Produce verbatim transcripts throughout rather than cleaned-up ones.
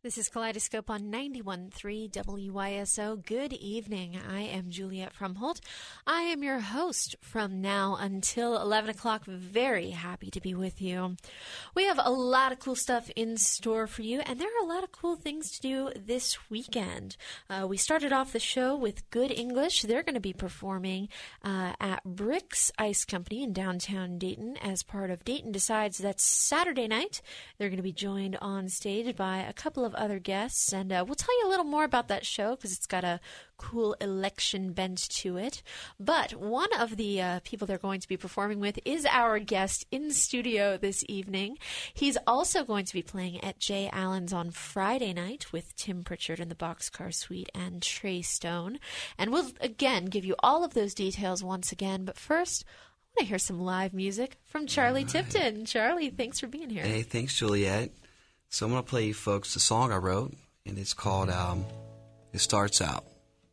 This is Kaleidoscope on ninety-one point three W Y S O. Good evening. I am Juliet Frumholt. I am your host from now until eleven o'clock. Very happy to be with you. We have a lot of cool stuff in store for you, and there are a lot of cool things to do this weekend. Uh, we started off the show with Good English. They're going to be performing uh, at Bricks Ice Company in downtown Dayton as part of Dayton Decides. That's Saturday night. They're going to be joined on stage by a couple of other guests, and uh, we'll tell you a little more about that show because it's got a cool election bent to it. But one of the uh, people they're going to be performing with is our guest in studio this evening. He's also going to be playing at Jay Allen's on Friday night with Tim Pritchard and the Boxcar Suite and Trey Stone. And we'll again give you all of those details once again. But first, I want to hear some live music from Charlie right. Tipton. Charlie, thanks for being here. Hey, thanks, Juliet. So I'm going to play you folks a song I wrote, and it's called um, It Starts Out.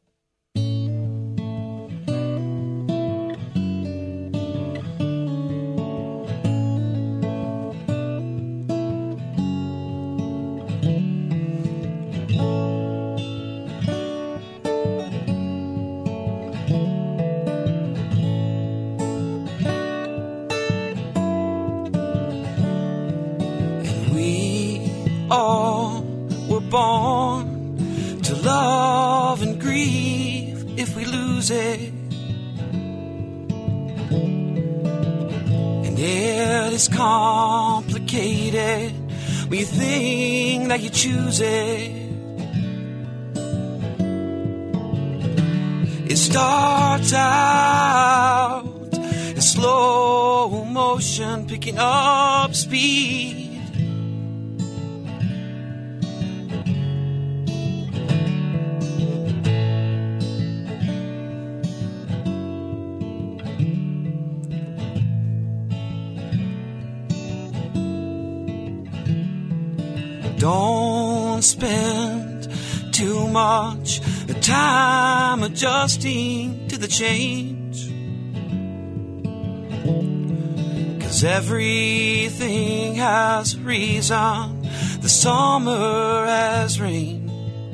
All were born to love and grieve if we lose it. And it is complicated when you think that you choose it. It starts out in slow motion, picking up speed. Don't spend too much time adjusting to the change, 'cause everything has reason. The summer has rain,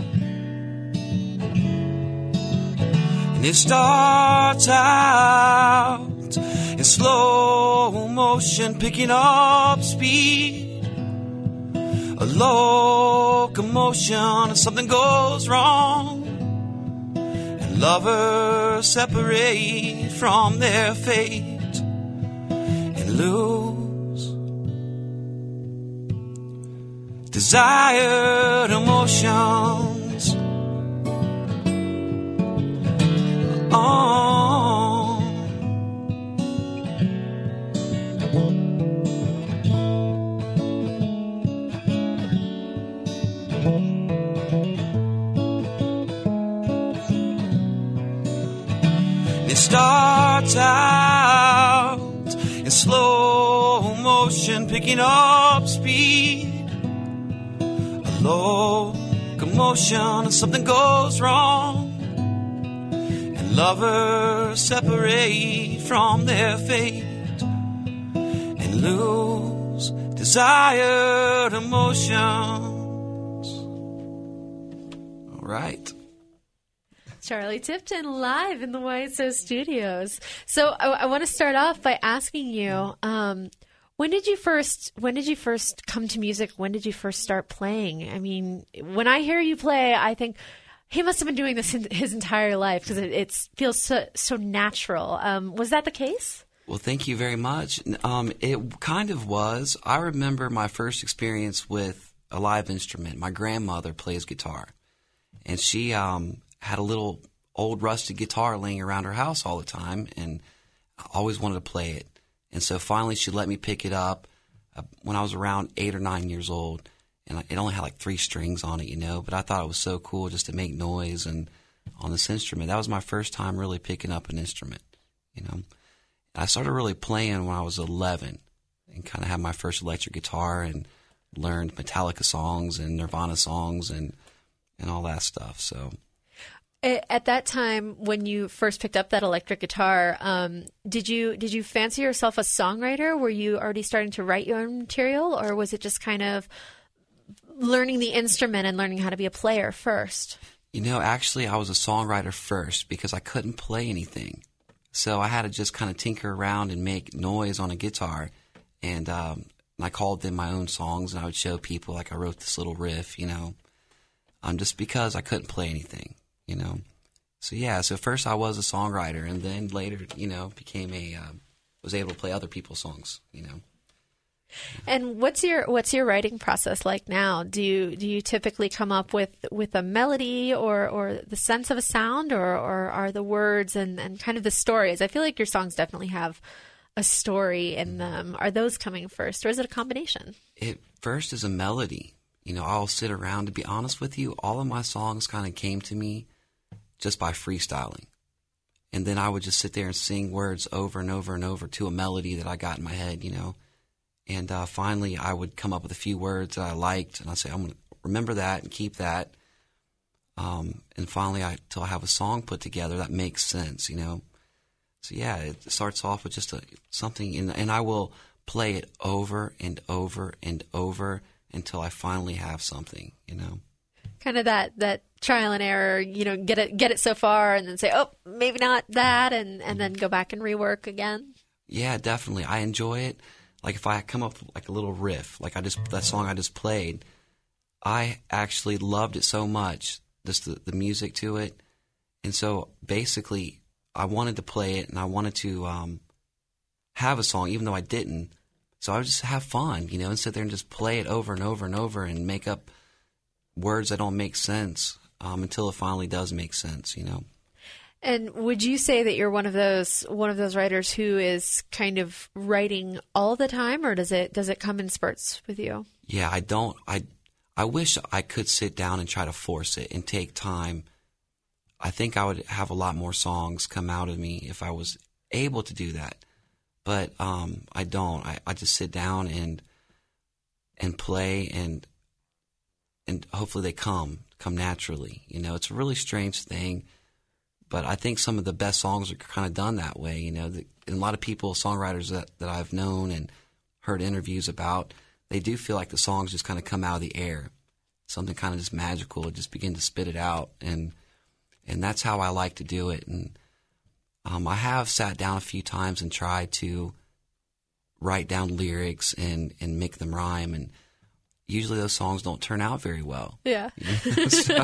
and it starts out in slow motion, picking up speed. A locomotion, and something goes wrong, and lovers separate from their fate and lose desired emotions. Oh. Starts out in slow motion, picking up speed. A locomotion, and something goes wrong, and lovers separate from their fate and lose desired emotions. All right. Charlie Tipton live in the Y S O studios. So I, I want to start off by asking you, um, when did you first when did you first come to music? When did you first start playing? I mean, when I hear you play, I think he must have been doing this his entire life because it, it feels so, so natural. Um, was that the case? Well, thank you very much. Um, it kind of was. I remember my first experience with a live instrument. My grandmother plays guitar, and she um, had a little old rusted guitar laying around her house all the time, and I always wanted to play it. And so finally she let me pick it up uh, when I was around eight or nine years old, and it only had like three strings on it, you know, but I thought it was so cool just to make noise and on this instrument. That was my first time really picking up an instrument, you know. And I started really playing when I was eleven and kind of had my first electric guitar and learned Metallica songs and Nirvana songs and, and all that stuff, so... At that time, when you first picked up that electric guitar, um, did you did you fancy yourself a songwriter? Were you already starting to write your own material, or was it just kind of learning the instrument and learning how to be a player first? You know, actually, I was a songwriter first because I couldn't play anything. So I had to just kind of tinker around and make noise on a guitar. And, um, and I called them my own songs, and I would show people, like, I wrote this little riff, you know, um, just because I couldn't play anything, you know. So, yeah, so first I was a songwriter, and then later, you know, became a, uh, was able to play other people's songs, you know. And what's your what's your writing process like now? Do you do you typically come up with, with a melody or, or the sense of a sound, or, or are the words and, and kind of the stories? I feel like your songs definitely have a story in them. Are those coming first, or is it a combination? It first is a melody. You know, I'll sit around, to be honest with you, all of my songs kind of came to me just by freestyling. And then I would just sit there and sing words over and over and over to a melody that I got in my head, you know. And uh, finally, I would come up with a few words that I liked, and I'd say, I'm going to remember that and keep that. Um, and finally, I, till I have a song put together that makes sense, you know. So, yeah, it starts off with just a, something, and, and I will play it over and over and over until I finally have something, you know. Kind of that, that trial and error, you know, get it get it so far and then say, oh, maybe not that, and, and then go back and rework again. Yeah, definitely. I enjoy it. Like if I come up with like a little riff, like I just that song I just played, I actually loved it so much, just the, the music to it. And so basically I wanted to play it, and I wanted to um, have a song, even though I didn't. So I would just have fun, you know, and sit there and just play it over and over and over and make up words that don't make sense um, until it finally does make sense, you know. And would you say that you're one of those one of those writers who is kind of writing all the time, or does it does it come in spurts with you? Yeah, I don't. I I wish I could sit down and try to force it and take time. I think I would have a lot more songs come out of me if I was able to do that. But um, I don't. I, I just sit down and and play, and and hopefully they come come naturally. You know, it's a really strange thing. But I think some of the best songs are kind of done that way, you know. The, and a lot of people, songwriters that, that I've known and heard interviews about, they do feel like the songs just kind of come out of the air. Something kind of just magical, just begin to spit it out. And and that's how I like to do it. And um, I have sat down a few times and tried to write down lyrics and, and make them rhyme. And usually those songs don't turn out very well. Yeah. You know? So...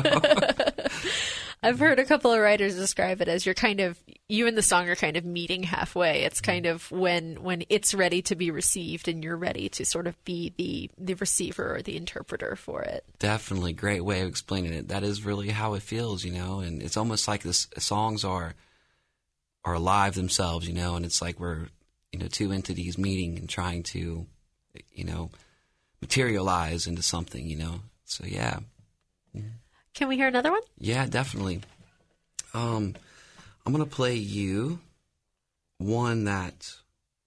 I've heard a couple of writers describe it as you're kind of, you and the song are kind of meeting halfway. It's kind of when when it's ready to be received and you're ready to sort of be the, the receiver or the interpreter for it. Definitely. Great way of explaining it. That is really how it feels, you know, and it's almost like the songs are are alive themselves, you know, and it's like we're, you know, two entities meeting and trying to, you know, materialize into something, you know. So, yeah. Can we hear another one? Yeah, definitely. Um, I'm going to play you one that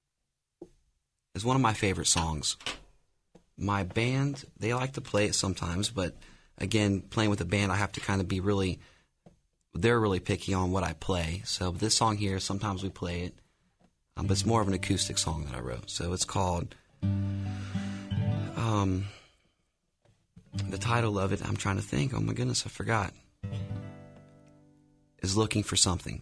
is one of my favorite songs. My band, they like to play it sometimes, but again, playing with a band, I have to kind of be really, they're really picky on what I play. So this song here, sometimes we play it, um, but it's more of an acoustic song that I wrote. So it's called... Um, The title of it, I'm trying to think, oh my goodness, I forgot, is Looking for Something.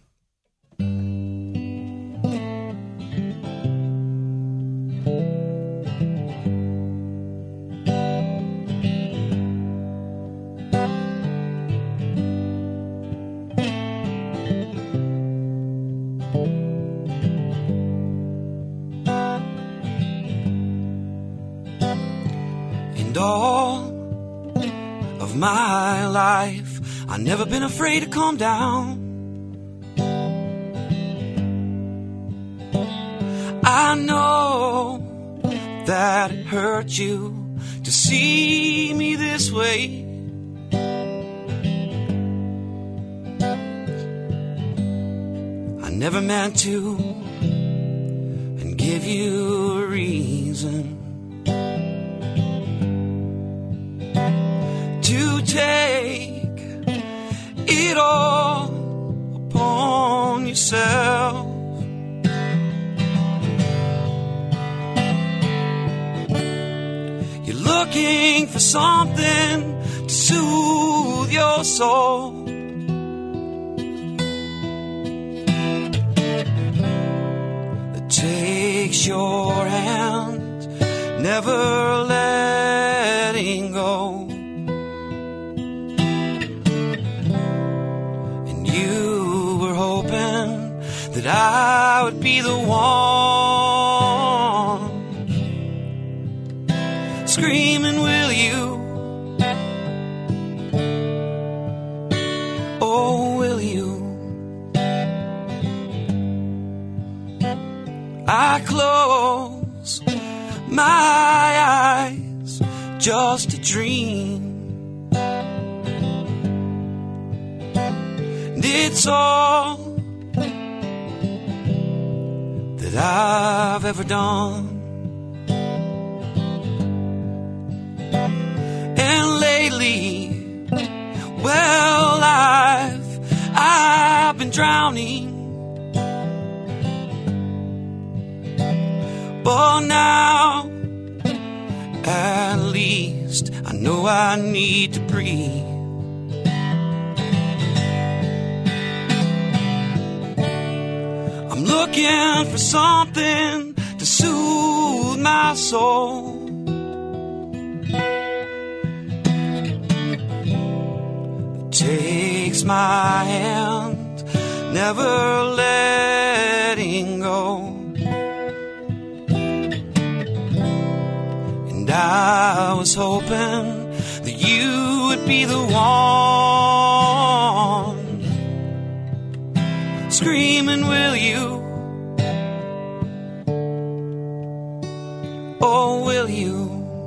And all of my life, I've never been afraid to calm down. I know that it hurt you to see me this way. I never meant to, and give you a reason to take it all upon yourself. You're looking for something to soothe your soul. That takes your hand, never letting go. And you were hoping that I would be the one screaming, will you? Oh, will you? I close my eyes just to dream. And it's all that I've ever done. And lately, well, I've, I've been drowning. But now, at least, I know I need to breathe. I'm looking for something to soothe my soul. Takes my hand, never letting go. And I was hoping that you would be the one screaming, will you? Oh, will you?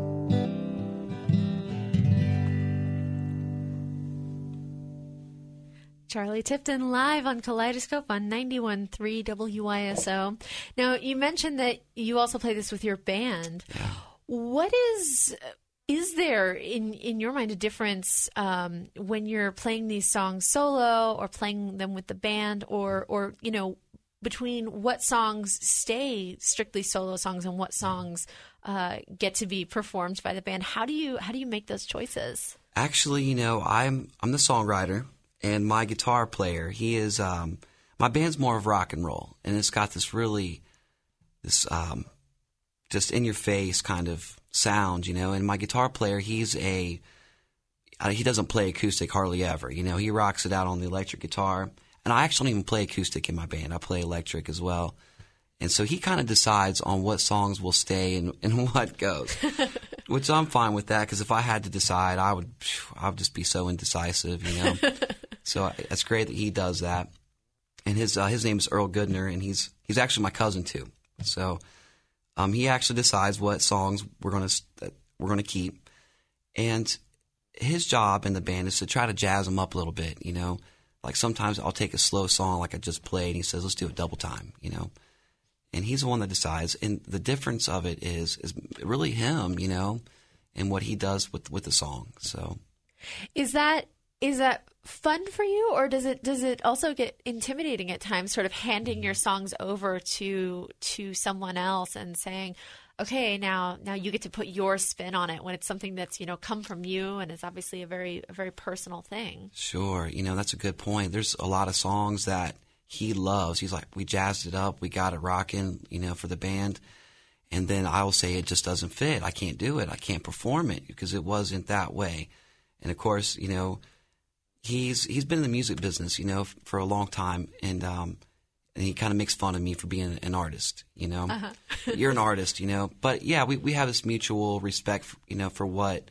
Charlie Tipton live on Kaleidoscope on ninety-one point three W I S O. Now, you mentioned that you also play this with your band. Yeah. What is is there in in your mind a difference um, when you're playing these songs solo or playing them with the band, or or you know, between what songs stay strictly solo songs and what songs uh, get to be performed by the band? How do you how do you make those choices? Actually, you know, I'm I'm the songwriter. And my guitar player, he is, um, my band's more of rock and roll. And it's got this really, this um, just in-your-face kind of sound, you know. And my guitar player, he's a, uh, he doesn't play acoustic hardly ever. You know, he rocks it out on the electric guitar. And I actually don't even play acoustic in my band. I play electric as well. And so he kind of decides on what songs will stay and, and what goes, which I'm fine with that, because if I had to decide, I would, I would just be so indecisive, you know. So it's great that he does that. And his uh, his name is Earl Goodner, and he's he's actually my cousin too. So um, he actually decides what songs we're gonna that we're gonna keep, and his job in the band is to try to jazz them up a little bit, you know. Like sometimes I'll take a slow song like I just played, and he says, "Let's do it double time," you know. And he's the one that decides. And the difference of it is is really him, you know, and what he does with with the song. So is that is that fun for you, or does it does it also get intimidating at times, sort of handing your songs over to to someone else and saying, okay, now now you get to put your spin on it, when it's something that's, you know, come from you and is obviously a very a very personal thing? Sure. You know, that's a good point. There's a lot of songs that he loves. He's like, we jazzed it up, we got it rocking, you know, for the band. And then I will say it just doesn't fit. I can't do it. I can't perform it because it wasn't that way. And of course, you know, he's he's been in the music business, you know, for a long time, and um, and he kind of makes fun of me for being an artist, you know. Uh-huh. You're an artist, you know. But yeah, we we have this mutual respect, for, you know, for what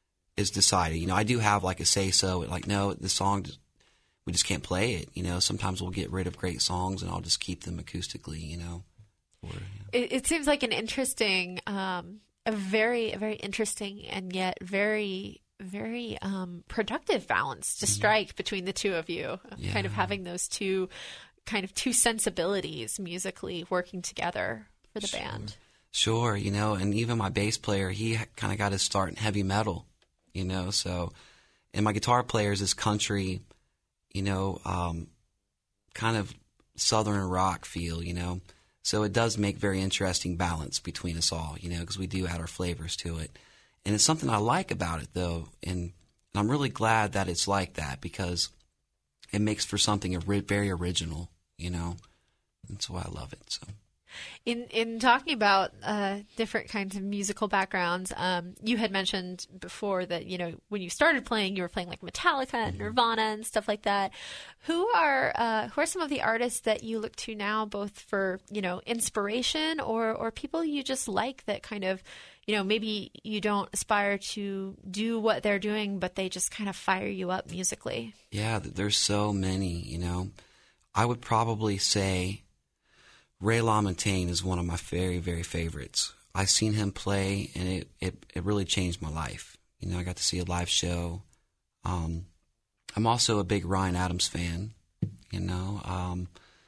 is decided. You know, I do have like a say so, like no, the song, we just can't play it. You know, sometimes we'll get rid of great songs, and I'll just keep them acoustically, you know. Or, yeah. It, it seems like an interesting, um, a very, a very interesting and yet very, very um, productive balance to strike mm-hmm. between the two of you. Yeah. Kind of having those two, kind of two sensibilities musically working together for the sure. band. Sure, you know, and even my bass player, he kind of got his start in heavy metal, you know. So, and my guitar player is this country, you know, um, kind of southern rock feel, you know. So it does make very interesting balance between us all, you know, because we do add our flavors to it. And it's something I like about it, though, and I'm really glad that it's like that because it makes for something very original, you know. That's why I love it. So, in in talking about uh, different kinds of musical backgrounds, um, you had mentioned before that you know when you started playing, you were playing like Metallica and Mm-hmm. Nirvana and stuff like that. Who are uh, who are some of the artists that you look to now, both for you know inspiration or or people you just like that kind of you know maybe you don't aspire to do what they're doing, but they just kind of fire you up musically? Yeah, there's so many. You know, I would probably say Ray LaMontagne is one of my very, very favorites. I seen him play, and it, it, it really changed my life. You know, I got to see a live show. Um, I'm also a big Ryan Adams fan, you know. Um,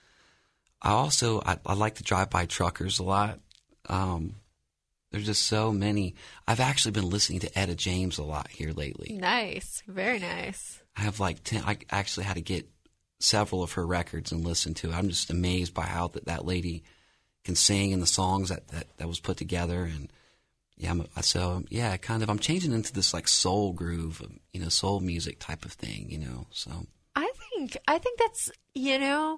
I also, I, I like to drive by truckers a lot. Um, there's just so many. I've actually been listening to Etta James a lot here lately. Nice. Very nice. I have like ten, I actually had to get several of her records and listen to it. I'm just amazed by how that, that lady can sing and the songs that, that, that was put together. And yeah, I'm, so yeah, kind of, I'm changing into this like soul groove, you know, soul music type of thing, you know, so. I think, I think that's, you know,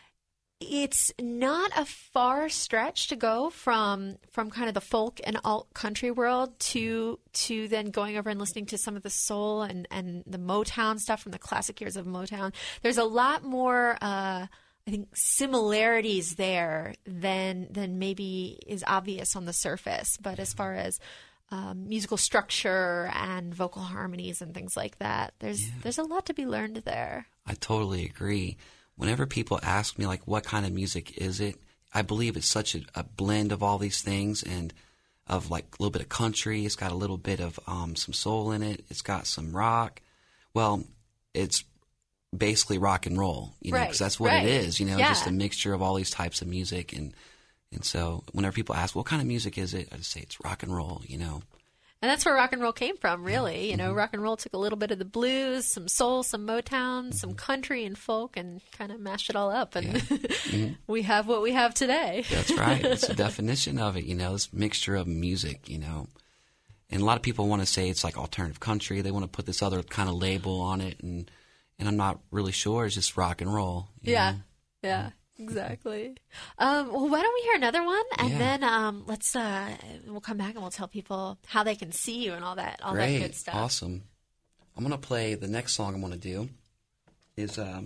it's not a far stretch to go from from kind of the folk and alt country world to to then going over and listening to some of the soul and, and the Motown stuff from the classic years of Motown. There's a lot more, uh, I think, similarities there than than maybe is obvious on the surface. But as far as um, musical structure and vocal harmonies and things like that, there's Yeah. there's a lot to be learned there. I totally agree. Whenever people ask me, like, what kind of music is it, I believe it's such a, a blend of all these things and of, like, a little bit of country. It's got a little bit of um, some soul in it. It's got some rock. Well, it's basically rock and roll, you know, because Right, that's what right. it is, you know, Yeah. just a mixture of all these types of music. And, and so whenever people ask, what kind of music is it, I just say it's rock and roll, you know. And that's where rock and roll came from, really. You know, Mm-hmm. rock and roll took a little bit of the blues, some soul, some Motown, some country and folk, and kind of mashed it all up. And Mm-hmm. we have what we have today. That's right. It's the definition of it, you know, this mixture of music, you know. And a lot of people want to say it's like alternative country. They want to put this other kind of label on it, and and I'm not really sure. It's just rock and roll. you Yeah, know? yeah, exactly. Um, well, why don't we hear another one, and Yeah. then um, let's uh, we'll come back and we'll tell people how they can see you and all that, all Great. that good stuff. Awesome. I'm going to play the next song I'm going to do is um,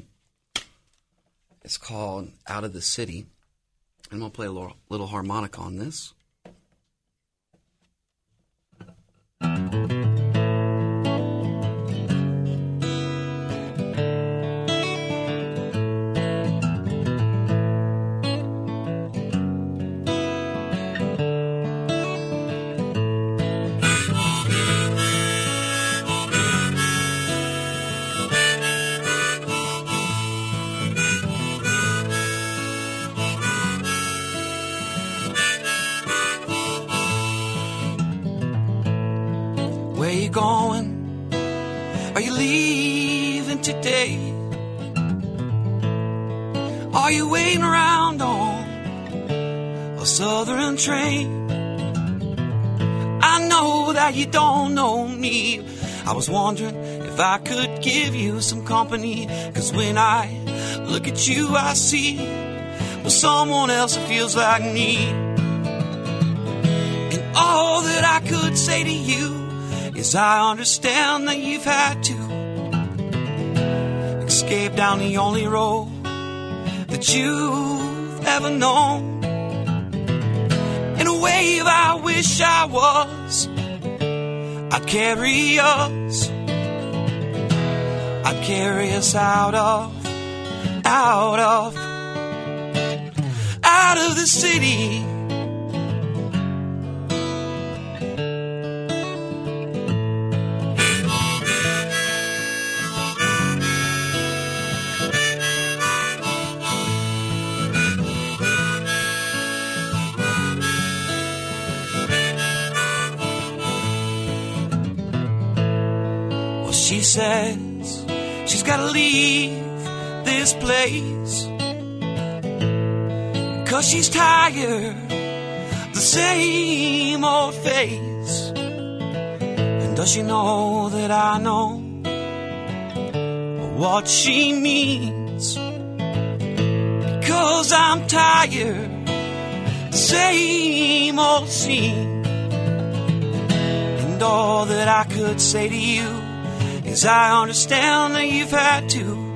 it's called Out of the City. I'm going to play a little, little harmonica on this. Where you going? Are you leaving today? Are you waiting around on a southern train? I know that you don't know me. I was wondering if I could give you some company, 'cause when I look at you I see, well, someone else that feels like me. And all that I could say to you is I understand that you've had to escape down the only road that you've ever known. In a wave I wish I was, I'd carry us, I'd carry us out of, out of, out of the city. She says she's gotta leave this place, 'cause she's tired of the same old face. Does she know that I know what she means? Because I'm tired, the same old scene. And all that I could say to you is I understand that you've had to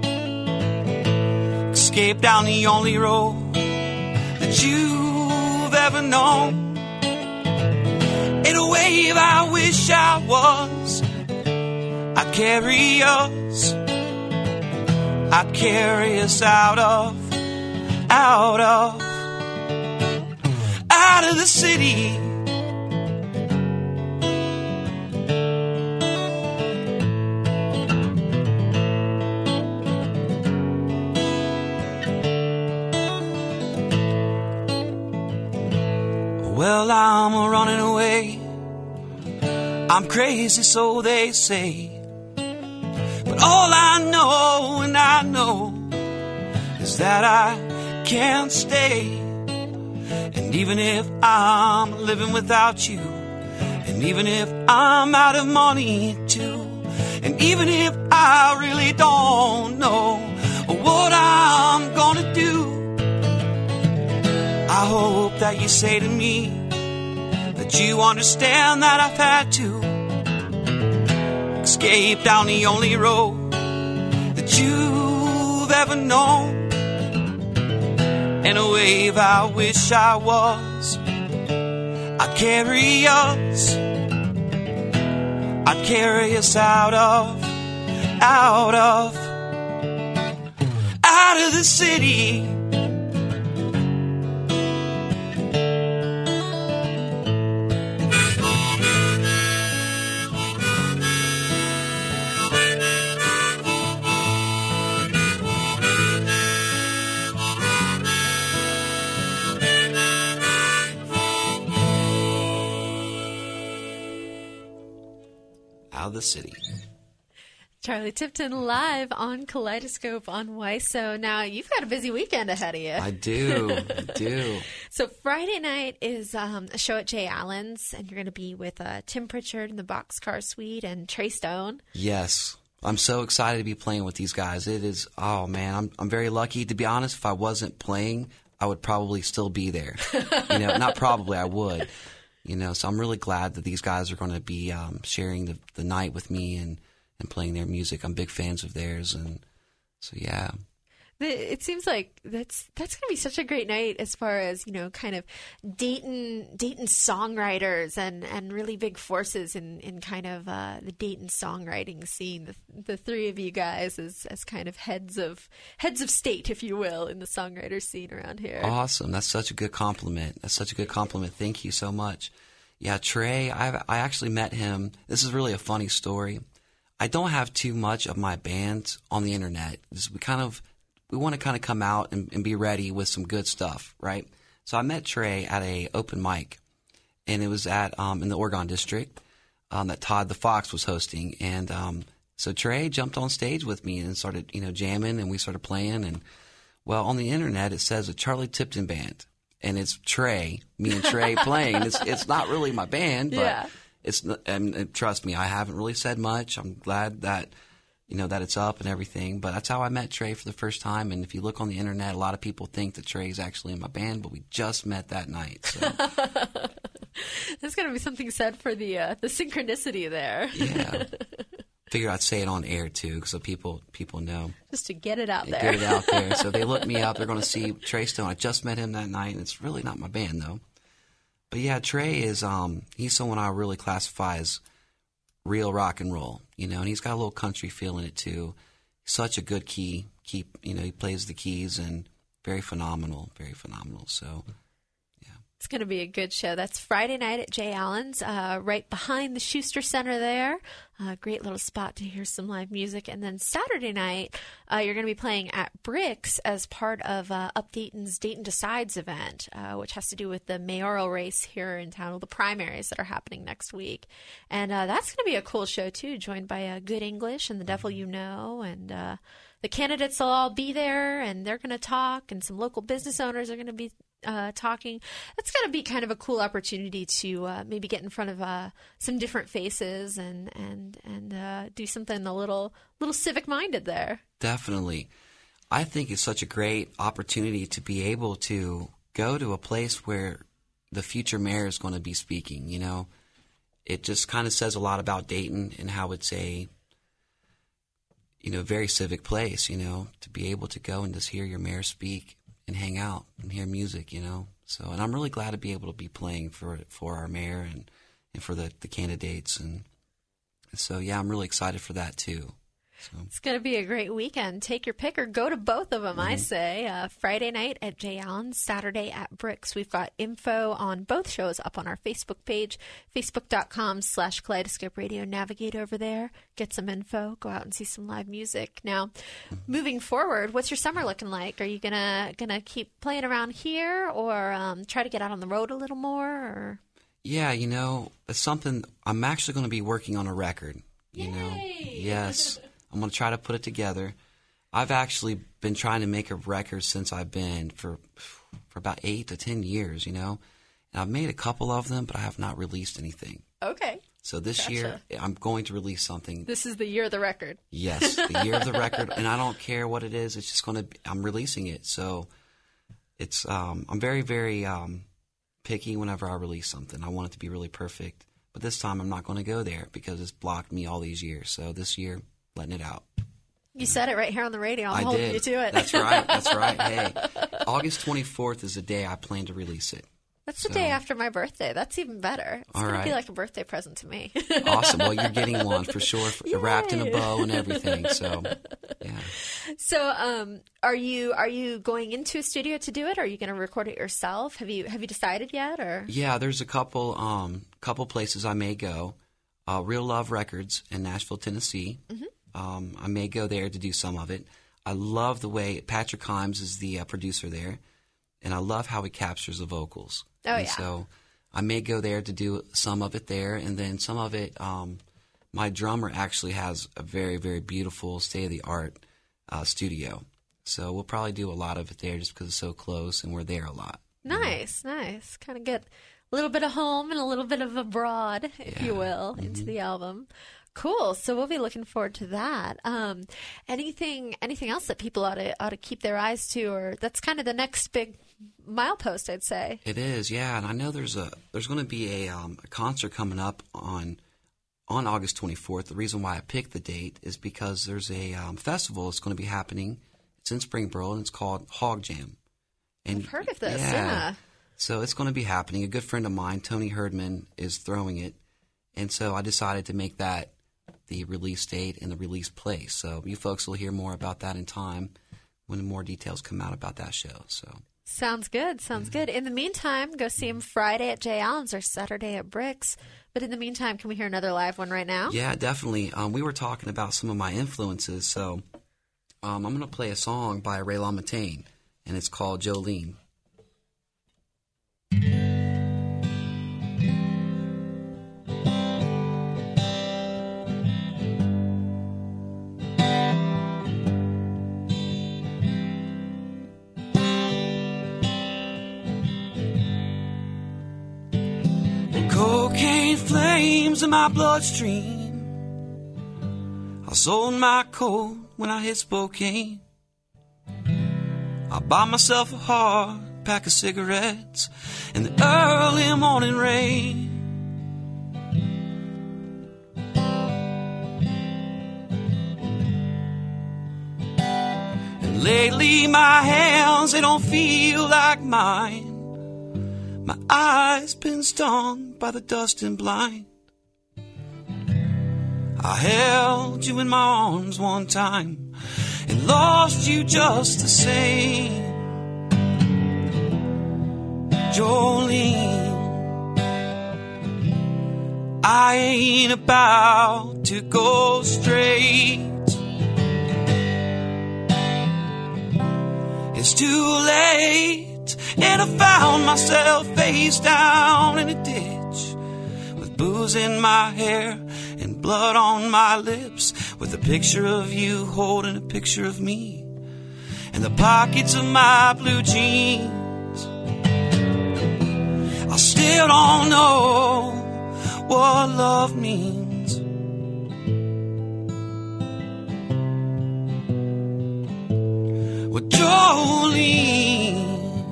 escape down the only road that you've ever known. In a wave I wish I was, I'd carry us, I'd carry us out of, out of, out of the city. Well, I'm running away, I'm crazy, so they say. But all I know, and I know, is that I can't stay. And even if I'm living without you, and even if I'm out of money too, and even if I really don't know what I'm gonna do, I hope that you say to me that you understand that I've had to escape down the only road that you've ever known. In a wave I wish I was, I'd carry us, I'd carry us out of, out of, out of the city. The city. Charlie Tipton live on Kaleidoscope on W I S O. Now, you've got a busy weekend ahead of you. I do. I do. So Friday night is um, a show at Jay Allen's, and you're going to be with uh, Tim Pritchard and the Boxcar Suite and Trey Stone. Yes. I'm so excited to be playing with these guys. It is, oh, man, I'm I'm very lucky. To be honest, if I wasn't playing, I would probably still be there. You know, not probably, I would. You know, so I'm really glad that these guys are going to be um, sharing the, the night with me and, and playing their music. I'm big fans of theirs, and so yeah. It seems like that's that's going to be such a great night as far as, you know, kind of Dayton Dayton songwriters and, and really big forces in, in kind of uh, the Dayton songwriting scene. The, the three of you guys as, as kind of heads of heads of state, if you will, in the songwriter scene around here. Awesome. That's such a good compliment. That's such a good compliment. Thank you so much. Yeah, Trey, I I actually met him. This is really a funny story. I don't have too much of my band on the internet. This, we kind of we want to kind of come out and, and be ready with some good stuff, right? So I met Trey at a open mic, and it was at um, in the Oregon District um, that Todd the Fox was hosting, and um, so Trey jumped on stage with me and started, you know, jamming, and we started playing, and well, on the internet it says a Charlie Tipton band, and it's Trey, me and Trey playing. It's it's not really my band, but yeah. it's and trust me, I haven't really said much. I'm glad that. You know, that it's up and everything. But that's how I met Trey for the first time. And if you look on the internet, a lot of people think that Trey's actually in my band, but we just met that night. So. There's going to be something said for the uh, the synchronicity there. Yeah. Figured I'd say it on air, too, so people people know. Just to get it out there. Get it out there. So they look me up. They're going to see Trey Stone. I just met him that night, and it's really not my band, though. But, yeah, Trey is um, – he's someone I really classify as – real rock and roll, you know, and he's got a little country feel in it too. Such a good key, key, you know, he plays the keys and very phenomenal, very phenomenal. So, yeah. It's going to be a good show. That's Friday night at Jay Allen's, uh, right behind the Schuster Center there. Uh, great little spot to hear some live music. And then Saturday night, uh, you're going to be playing at Bricks as part of uh, Up Dayton's Dayton Decides event, uh, which has to do with the mayoral race here in town, the primaries that are happening next week. And uh, that's going to be a cool show, too, joined by uh, Good English and The Devil You Know. And uh, the candidates will all be there, and they're going to talk, and some local business owners are going to be uh, talking. That's got to be kind of a cool opportunity to uh, maybe get in front of uh, some different faces and and and uh, do something a little little civic minded there. Definitely. I think it's such a great opportunity to be able to go to a place where the future mayor is going to be speaking. You know, it just kind of says a lot about Dayton and how it's a, you know, very civic place, you know, to be able to go and just hear your mayor speak and hang out and hear music, you know. So, and I'm really glad to be able to be playing for for our mayor and, and for the, the candidates. And so, yeah, I'm really excited for that, too. So. It's going to be a great weekend. Take your pick or go to both of them, Mm-hmm. I say. Uh, Friday night at Jay Allen's, Saturday at Bricks. We've got info on both shows up on our Facebook page, facebook.com slash Kaleidoscope Radio. Navigate over there, get some info, go out and see some live music. Now, mm-hmm. moving forward, what's your summer looking like? Are you going to gonna keep playing around here or um, try to get out on the road a little more? Or? Yeah, you know, it's something I'm actually going to be working on a record. You Yay! know, yes. I'm going to try to put it together. I've actually been trying to make a record since I've been for for about eight to ten years, you know. And I've made a couple of them, but I have not released anything. Okay. So this Gotcha. year, I'm going to release something. This is the year of the record. Yes, the year of the record. And I don't care what it is. It's just going to be, I'm releasing it. So it's, um, I'm very, very um, picky whenever I release something. I want it to be really perfect. But this time I'm not going to go there because it's blocked me all these years. So this year, letting it out. You said it right here on the radio. I'm I holding did. you to it. That's right. That's right. Hey, August twenty-fourth is the day I plan to release it. That's the So- day after my birthday. That's even better. It's All going to be right. like a birthday present to me. Awesome. Well, you're getting one for sure, Yay. wrapped in a bow and everything. So, yeah. So, um, are you are you going into a studio to do it? Or are you going to record it yourself? Have you have you decided yet? Or Yeah, there's a couple um, couple places I may go. Uh, Real Love Records in Nashville, Tennessee. Mm-hmm. Um, I may go there to do some of it. I love the way Patrick Himes is the uh, producer there, and I love how he captures the vocals. Oh, and yeah. So I may go there to do some of it there, and then some of it. Um, my drummer actually has a very, very beautiful state of the art uh, studio, so we'll probably do a lot of it there just because it's so close and we're there a lot. nice, nice. Kind of get a little bit of home and a little bit of abroad, if you Yeah. will, Mm-hmm. into the album. Cool. So we'll be looking forward to that. Um, anything anything else that people ought to ought to keep their eyes to, or that's kind of the next big milepost, I'd say. It is, yeah, and I know there's a there's going to be a, um, a concert coming up on on August twenty-fourth. The reason why I picked the date is because there's a um, festival that's going to be happening. It's in Springboro, and it's called Hog Jam. And I've heard of this, yeah. So it's going to be happening. A good friend of mine, Tony Herdman, is throwing it, and so I decided to make that the release date and the release place. So you folks will hear more about that in time when more details come out about that show. So. Sounds good. Sounds good. In the meantime, go see him Friday at Jay Allen's or Saturday at Bricks. But in the meantime, can we hear another live one right now? Yeah, definitely. Um, we were talking about some of my influences, so um, I'm going to play a song by Ray LaMontagne, and it's called Jolene. Cocaine flames in my bloodstream. I sold my coat when I hit Spokane. I bought myself a hard pack of cigarettes in the early morning rain. And lately my hands, they don't feel like mine. My eyes been stung by the dust and blind. I held you in my arms one time and lost you just the same. Jolene, I ain't about to go straight. It's too late. And I found myself face down in a ditch with booze in my hair and blood on my lips, with a picture of you holding a picture of me in the pockets of my blue jeans. still don't know what love means. Well, Jolene,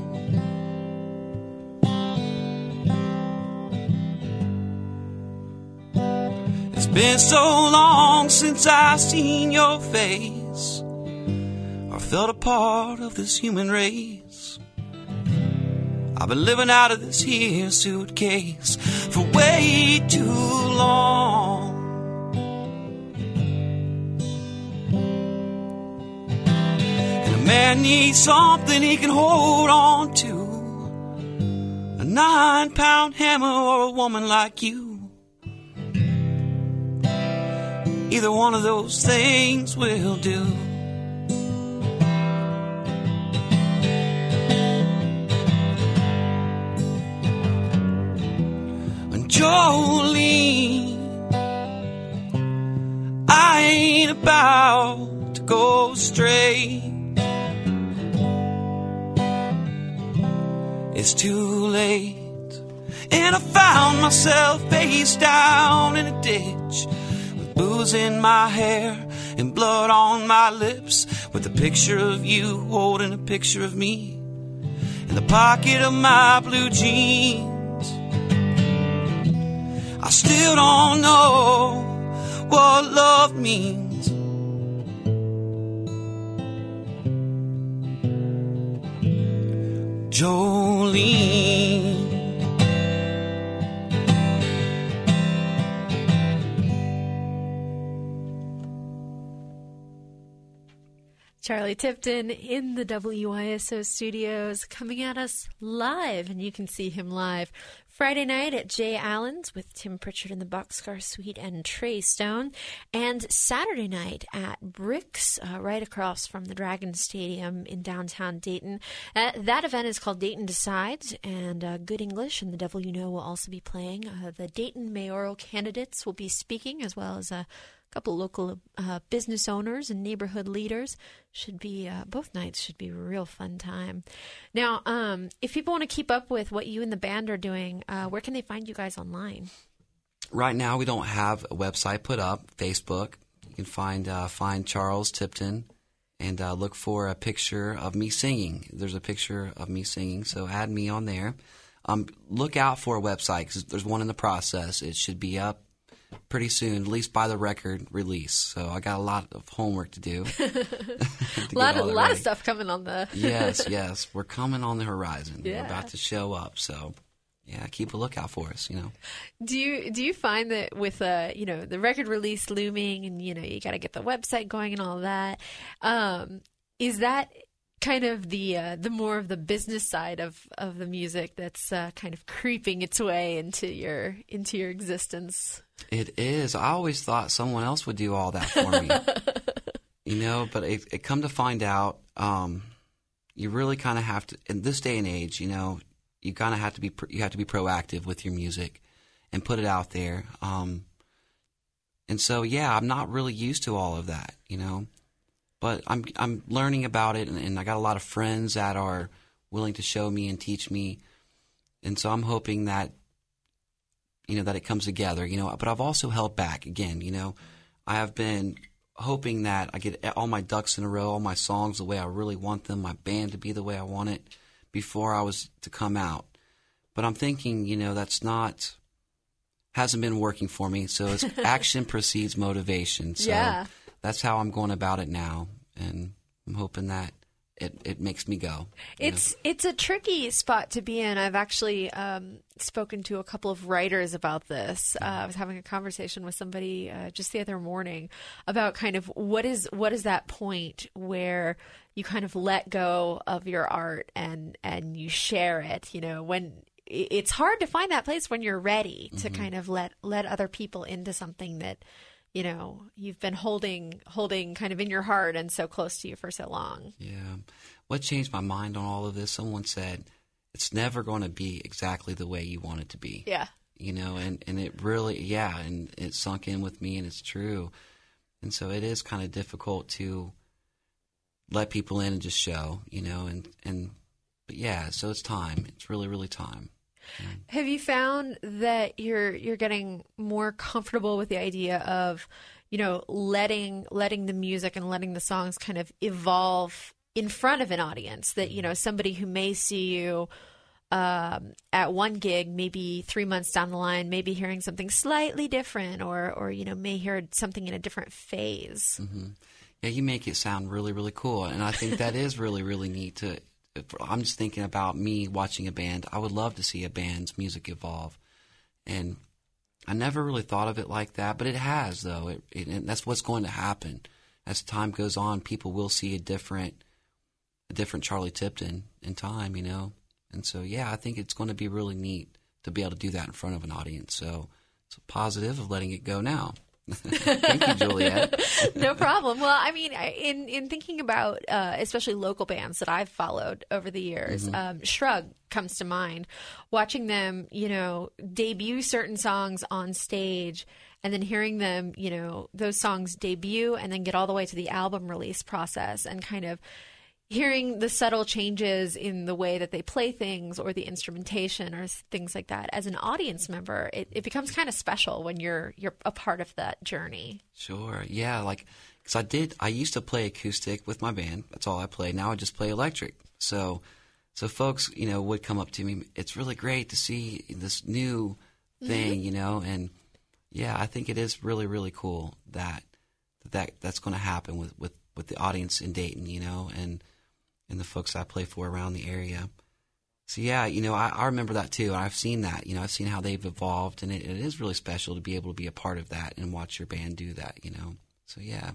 it's been so long since I seen your face or felt a part of this human race. I've been living out of this here suitcase for way too long. And a man needs something he can hold on to, a nine-pound hammer or a woman like you. Either one of those things will do. Jolene, I ain't about to go straight. It's too late, and I found myself face down in a ditch with booze in my hair and blood on my lips, with a picture of you holding a picture of me in the pocket of my blue jeans. I still don't know what love means. Jolene, Charlie Tipton in the W I S O studios, coming at us live, and you can see him live Friday night at Jay Allen's with Tim Pritchard in the Boxcar Suite and Trey Stone, and Saturday night at Bricks, uh, right across from the Dragon Stadium in downtown Dayton. Uh, that event is called Dayton Decides, and uh, Good English and The Devil You Know will also be playing. Uh, the Dayton mayoral candidates will be speaking, as well as a couple local uh, business owners and neighborhood leaders. Should be uh, both nights should be a real fun time. Now, um, if people want to keep up with what you and the band are doing, uh, where can they find you guys online? Right now, we don't have a website put up. Facebook, you can find uh, find Charles Tipton and uh, look for a picture of me singing. There's a picture of me singing, so add me on there. Um, look out for a website because there's one in the process. It should be up pretty soon, at least by the record release. So I got a lot of homework to do. to a lot, of, lot of stuff coming on the. yes, yes, we're coming on the horizon. Yeah. We're about to show up. So, yeah, keep a lookout for us. You know. Do you do you find that with uh you know the record release looming, and you know you got to get the website going and all that, um, is that kind of the uh, the more of the business side of, of the music that's uh, kind of creeping its way into your into your existence? It is. I always thought someone else would do all that for me, you know. But it, it come to find out, um, you really kind of have to. In this day and age, you know, you kind of have to be you have to be proactive with your music and put it out there. Um, and so, yeah, I'm not really used to all of that, you know. But I'm I'm learning about it, and, and I got a lot of friends that are willing to show me and teach me, and so I'm hoping that, you know, that it comes together, you know. But I've also held back again, you know. I have been hoping that I get all my ducks in a row, all my songs the way I really want them, my band to be the way I want it, before I was to come out. But I'm thinking, you know, that's not hasn't been working for me. So it's action precedes motivation. So yeah. That's how I'm going about it now, and I'm hoping that it, it makes me go. It's know? It's a tricky spot to be in. I've actually um, spoken to a couple of writers about this. Uh, I was having a conversation with somebody uh, just the other morning about kind of what is what is that point where you kind of let go of your art and and you share it. You know, when it's hard to find that place when you're ready to mm-hmm. kind of let let other people into something that, you know, you've been holding holding kind of in your heart and so close to you for so long. Yeah. What changed my mind on all of this, someone said, it's never going to be exactly the way you want it to be. Yeah. You know, and, and it really, yeah, and it sunk in with me, and it's true. And so it is kind of difficult to let people in and just show, you know, and, and but yeah, so it's time. It's really, really time. Have you found that you're you're getting more comfortable with the idea of, you know, letting letting the music and letting the songs kind of evolve in front of an audience? That, you know, somebody who may see you um, at one gig, maybe three months down the line, maybe hearing something slightly different, or or you know, may hear something in a different phase. Mm-hmm. Yeah, you make it sound really, really cool, and I think that is really, really neat to. I'm just thinking about me watching a band. I would love to see a band's music evolve. And I never really thought of it like that, but it has, though. It, it, and that's what's going to happen. As time goes on, people will see a different a different Charlie Tipton in time, you know. And so, yeah, I think it's going to be really neat to be able to do that in front of an audience. So it's a positive of letting it go now. Thank you, Juliet. No problem. Well, I mean, in in thinking about uh, especially local bands that I've followed over the years, mm-hmm. um, Shrug comes to mind. Watching them, you know, debut certain songs on stage, and then hearing them, you know, those songs debut and then get all the way to the album release process, and kind of hearing the subtle changes in the way that they play things or the instrumentation or things like that. As an audience member, it, it becomes kind of special when you're you're a part of that journey. Sure. Yeah. Like, because I did, I used to play acoustic with my band. That's all I played. Now I just play electric. So, so folks, you know, would come up to me. It's really great to see this new thing, mm-hmm. you know, and yeah, I think it is really, really cool that that that's going to happen with, with, with the audience in Dayton, you know, and, and the folks I play for around the area. So, yeah, you know, I, I remember that too. I've seen that. You know, I've seen how they've evolved, and it, it is really special to be able to be a part of that and watch your band do that, you know. So, yeah.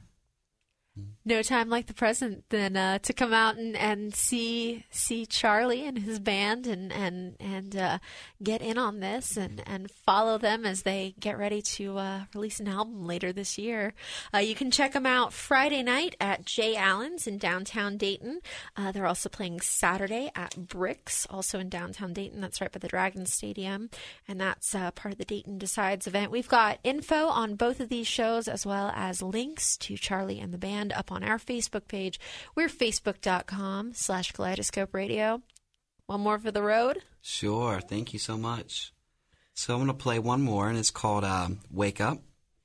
No time like the present then uh, to come out and, and see see Charlie and his band and and and uh, get in on this and, and follow them as they get ready to uh, release an album later this year. Uh, you can check them out Friday night at Jay Allen's in downtown Dayton. Uh, they're also playing Saturday at Bricks, also in downtown Dayton. That's right by the Dragon Stadium, and that's uh, part of the Dayton Decides event. We've got info on both of these shows as well as links to Charlie and the band up on our Facebook page. We're facebook.com slash Kaleidoscope Radio. One more for the road? Sure. Thank you so much. So I'm going to play one more, and it's called um, Wake Up.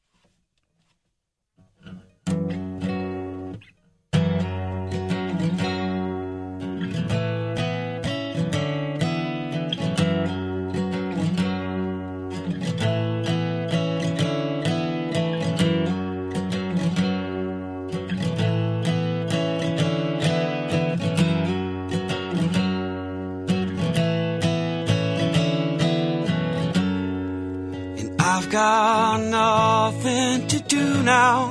I've got nothing to do now.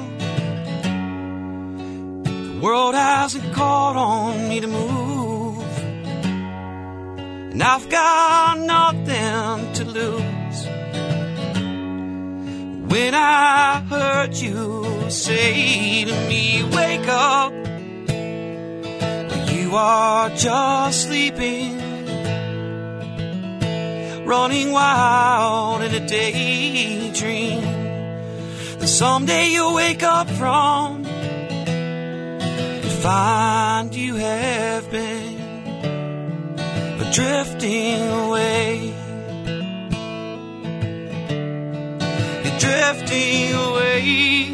The world hasn't called on me to move, and I've got nothing to lose. When I heard you say to me, wake up, you are just sleeping, running wild in a daydream that someday you'll wake up from and find you have been drifting away. You're drifting away.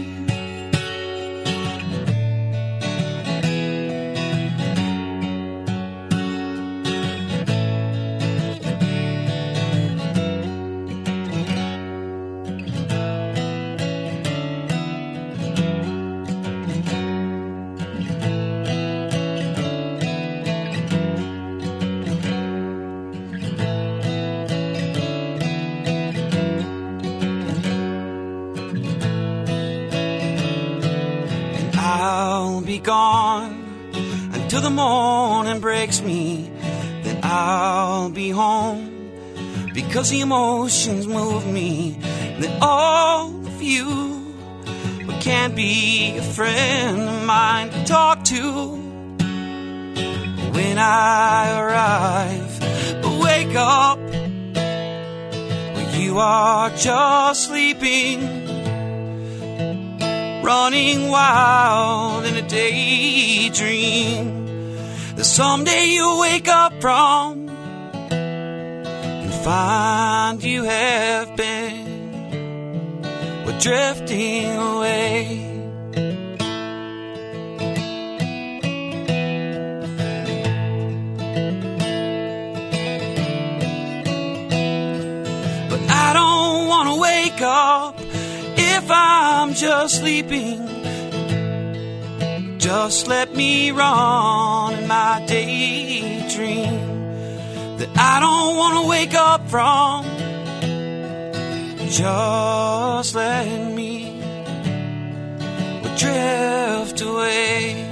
Gone until the morning breaks me, then I'll be home because the emotions move me. Then all of you can be a friend of mine to talk to when I arrive. But wake up, well, you are just sleeping, running wild in a daydream that someday you'll wake up from find you have been, we're drifting away. But I don't want to wake up if I'm just sleeping. Just let me run in my daydream that I don't want to wake up from. Just let me drift away.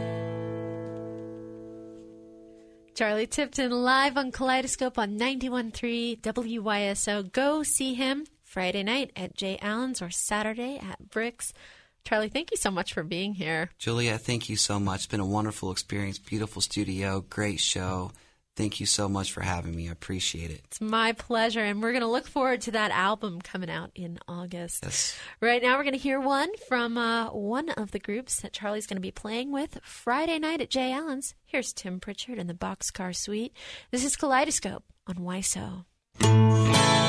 Charlie Tipton live on Kaleidoscope on ninety-one point three W Y S O. Go see him Friday night at Jay Allen's or Saturday at Bricks. Charlie, thank you so much for being here. Julia, thank you so much. It's been a wonderful experience. Beautiful studio. Great show. Thank you so much for having me. I appreciate it. It's my pleasure. And we're going to look forward to that album coming out in August. Yes. Right now, we're going to hear one from uh, one of the groups that Charlie's going to be playing with Friday night at Jay Allen's. Here's Tim Pritchard and the Boxcar Suite. This is Kaleidoscope on Y S O.